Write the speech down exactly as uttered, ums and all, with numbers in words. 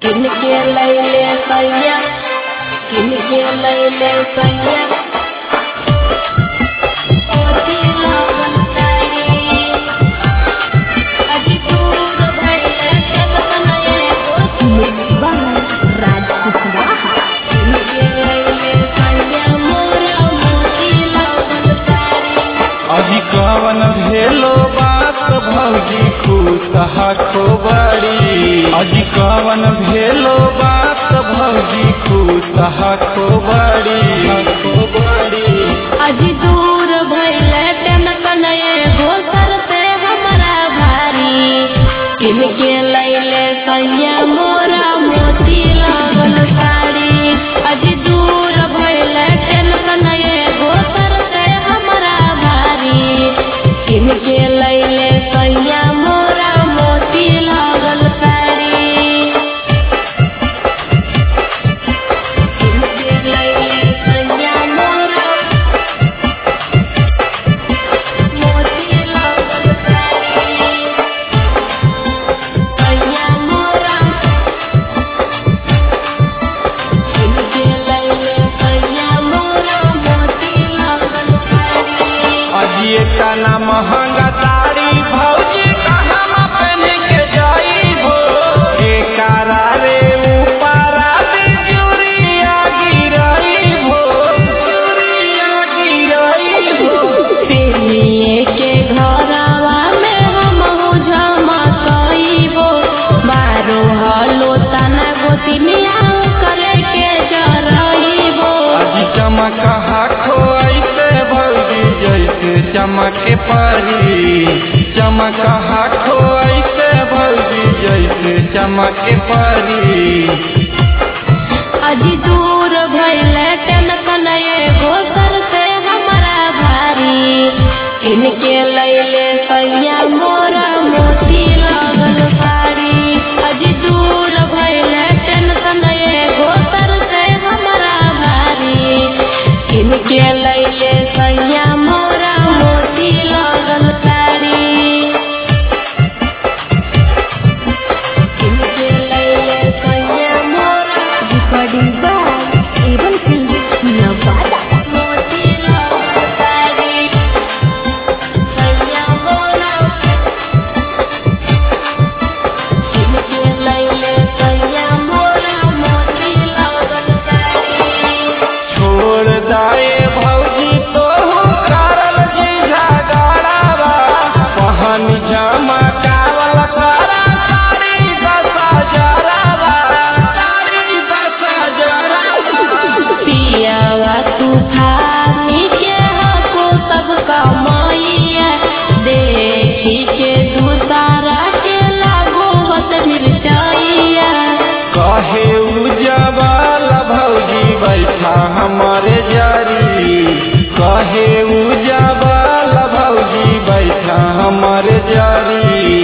किनके लैले सैया किनके लैले सैया कवन भेलो बात भौजी खुशहा खोबड़ी अजी कवन भेलो बात भौजी खुशहा खोबड़ी खोबड़ी अजी दूर भइले टेंशन घोसर से हमारा भारी किनके लैले सैया मोरा मोती लागल साड़ी अजी दूर भइले टेंशन घोसर से हमारा भारी किनके लैले सैया मोरा मोती लागल साड़ी किनके लैले सैया मोरा मोती लागल साड़ी सैया मोरा किनके लैले सैया मोरा मोती लागल साड़ी अजी तना महंगा साड़ी भौजी कहाँ पहन के जाई हो एकारा रे ऊपरा से चूड़िया गिराई हो चूड़िया गिराई हो पिलिए के घरवा में हमहु झमकइबो मारो हलो तना गोतिनिया करे के जरइबो अजी चमक हाथो ऐसे भौजी जैसे चमके परी चमक हाथो ऐसे भौजी जैसे चमके परी अजी दूर भइले टेंशन घोसर से हमारा भारी किनके लैले सैया मोरा मोती लागल साड़ी अजी दूर भइले टेंशन घोसर से हमारा भारी किनके लैले सैया मोरा मोती लागल साड़ी किनके लैले सैया मोरा रिकॉर्डिंग बाय एवन फिल्म नवादा मोती लागल साड़ी सैया मोरा किनके लैले सैया मोरा मोती लागल साड़ी छोड़ दाए भौजी तो करल जीझा गाड़ावा पहन झमकावल सारा साड़ी दस हजारावा साड़ी दस हजारावा पियावा तूफानी के हको सब कमाइया देखी के दूसरा के लागो हत मिर्चाइया कहे उजवाल भौजी बैठा हमारे जारी कहे उजवाल भौजी बैठा हमारे जारी